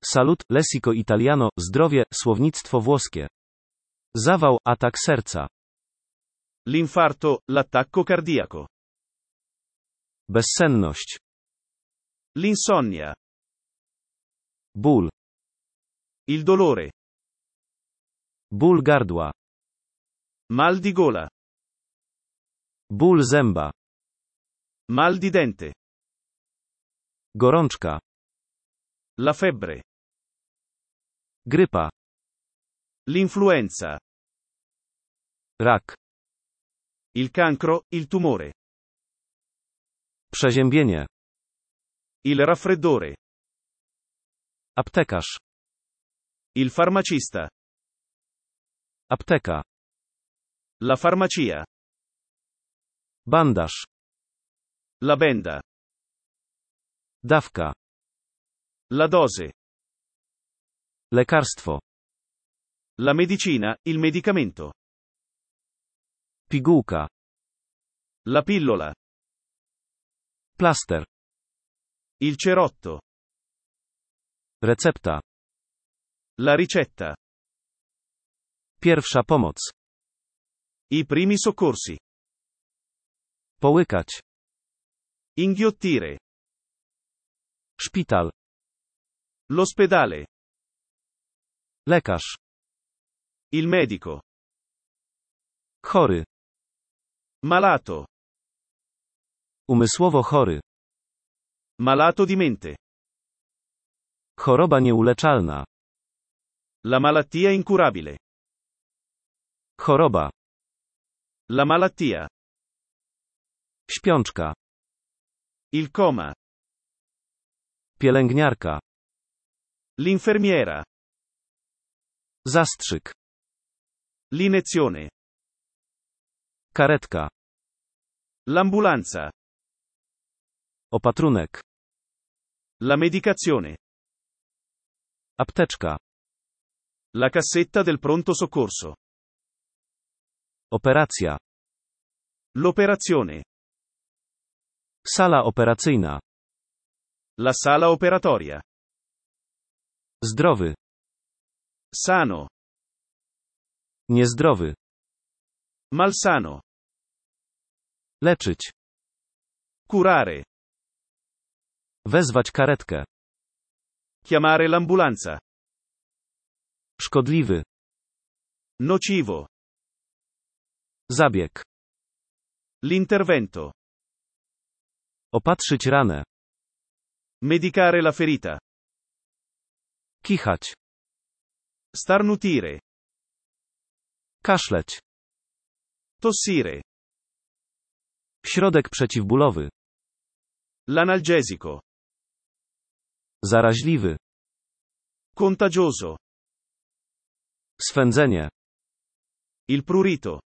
Salut, lessico italiano, zdrowie, słownictwo włoskie. Zawał, atak serca. L'infarto, l'attacco cardiaco. Bezsenność. L'insonnia. Ból. Il dolore. Ból gardła. Mal di gola. Ból zęba. Mal di dente. Gorączka. La febbre. Grypa. L'influenza. Rak. Il cancro, il tumore. Przeziębienie. Il raffreddore. Aptekarz. Il farmacista. Apteka. La farmacia. Bandaż. La benda. Dawka. La dose. Lekarstwo. La medicina, il medicamento. Pigułka. La pillola. Plaster. Il cerotto. Recepta. La ricetta. Pierwsza pomoc. I primi soccorsi. Połykać. Inghiottire. Szpital. L'ospedale. Lekarz. Il medico. Chory. Malato. Umysłowo chory. Malato di mente. Choroba nieuleczalna. La malattia incurabile. Choroba. La malattia. Śpiączka. Il coma. Pielęgniarka. L'infermiera. Zastrzyk. L'inezione. Karetka. L'ambulanza. Opatrunek. La medicazione. Apteczka. La cassetta del pronto soccorso. Operacja. L'operazione. Sala operacyjna. La sala operatoria. Zdrowy. Sano. Niezdrowy. Malsano. Leczyć. Curare. Wezwać karetkę. Chiamare l'ambulanza. Szkodliwy. Nocivo. Zabieg. L'intervento. Opatrzyć ranę. Medicare la ferita. Kichać. Starnutire. Kaszleć. Tossire. Środek przeciwbólowy. L'analgesico. Zaraźliwy. Contagioso. Swędzenie. Il prurito.